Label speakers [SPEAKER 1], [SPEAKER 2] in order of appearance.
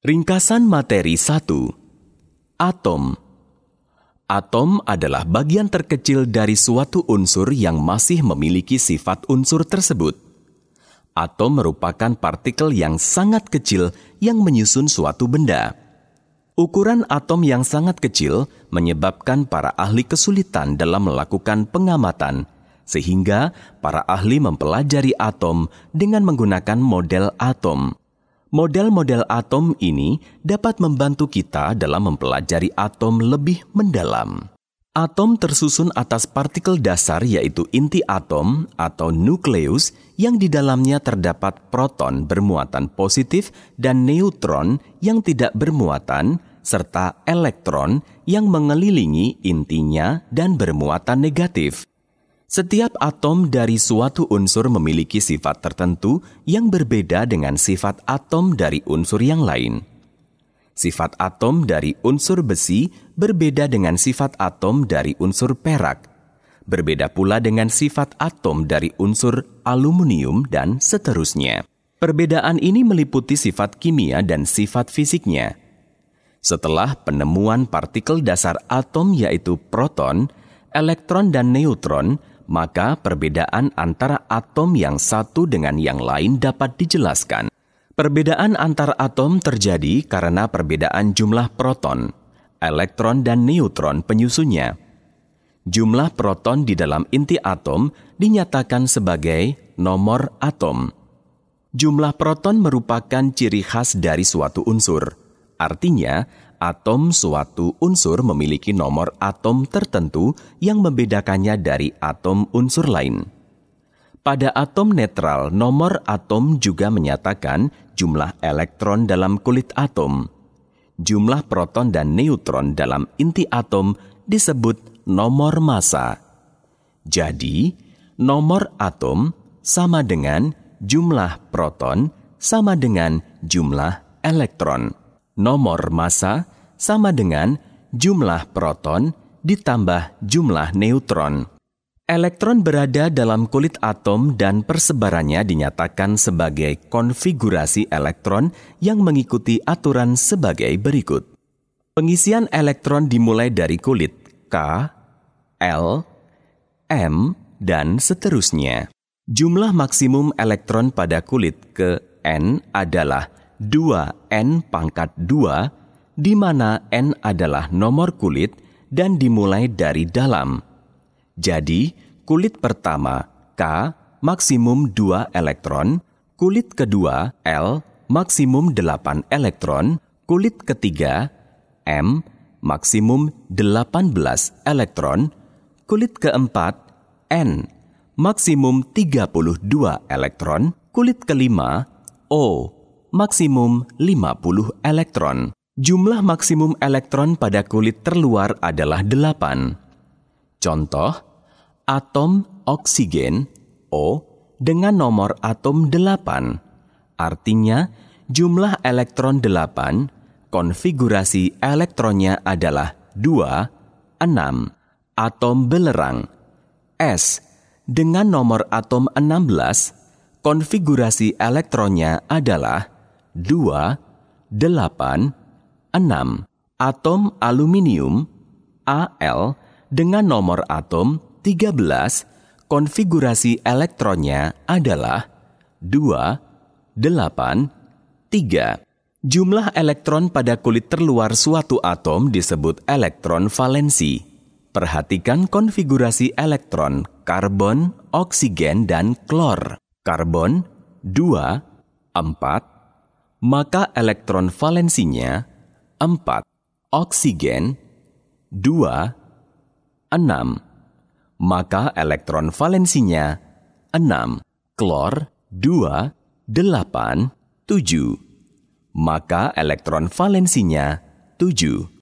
[SPEAKER 1] Ringkasan materi 1. Atom. Atom adalah bagian terkecil dari suatu unsur yang masih memiliki sifat unsur tersebut. Atom merupakan partikel yang sangat kecil yang menyusun suatu benda. Ukuran atom yang sangat kecil menyebabkan para ahli kesulitan dalam melakukan pengamatan, sehingga para ahli mempelajari atom dengan menggunakan model atom. Model-model atom ini dapat membantu kita dalam mempelajari atom lebih mendalam. Atom tersusun atas partikel dasar yaitu inti atom atau nukleus yang di dalamnya terdapat proton bermuatan positif dan neutron yang tidak bermuatan serta elektron yang mengelilingi intinya dan bermuatan negatif. Setiap atom dari suatu unsur memiliki sifat tertentu yang berbeda dengan sifat atom dari unsur yang lain. Sifat atom dari unsur besi berbeda dengan sifat atom dari unsur perak. Berbeda pula dengan sifat atom dari unsur aluminium dan seterusnya. Perbedaan ini meliputi sifat kimia dan sifat fisiknya. Setelah penemuan partikel dasar atom yaitu proton, elektron dan neutron, maka perbedaan antara atom yang satu dengan yang lain dapat dijelaskan. Perbedaan antar atom terjadi karena perbedaan jumlah proton, elektron dan neutron penyusunnya. Jumlah proton di dalam inti atom dinyatakan sebagai nomor atom. Jumlah proton merupakan ciri khas dari suatu unsur. Artinya, atom suatu unsur memiliki nomor atom tertentu yang membedakannya dari atom unsur lain. Pada atom netral, nomor atom juga menyatakan jumlah elektron dalam kulit atom. Jumlah proton dan neutron dalam inti atom disebut nomor massa. Jadi, nomor atom sama dengan jumlah proton sama dengan jumlah elektron. Nomor massa sama dengan jumlah proton ditambah jumlah neutron. Elektron berada dalam kulit atom dan persebarannya dinyatakan sebagai konfigurasi elektron yang mengikuti aturan sebagai berikut. Pengisian elektron dimulai dari kulit K, L, M, dan seterusnya. Jumlah maksimum elektron pada kulit ke N adalah 2N pangkat 2, di mana N adalah nomor kulit dan dimulai dari dalam. Jadi, kulit pertama, K, maksimum 2 elektron, kulit kedua, L, maksimum 8 elektron, kulit ketiga, M, maksimum 18 elektron, kulit keempat, N, maksimum 32 elektron, kulit kelima, O, maksimum 50 elektron. Jumlah maksimum elektron pada kulit terluar adalah 8. Contoh, atom oksigen, O, dengan nomor atom 8. Artinya, jumlah elektron 8, konfigurasi elektronnya adalah 2, 6. Atom belerang, S, dengan nomor atom 16, konfigurasi elektronnya adalah 2, 8, 6. Atom aluminium, Al, dengan nomor atom 13, konfigurasi elektronnya adalah 2, 8, 3. Jumlah elektron pada kulit terluar suatu atom disebut elektron valensi. Perhatikan konfigurasi elektron karbon, oksigen, dan klor. Karbon 2, 4, maka elektron valensinya 4. Oksigen 2, 6, maka elektron valensinya 6. Klor 2, 8, 7, maka elektron valensinya 7.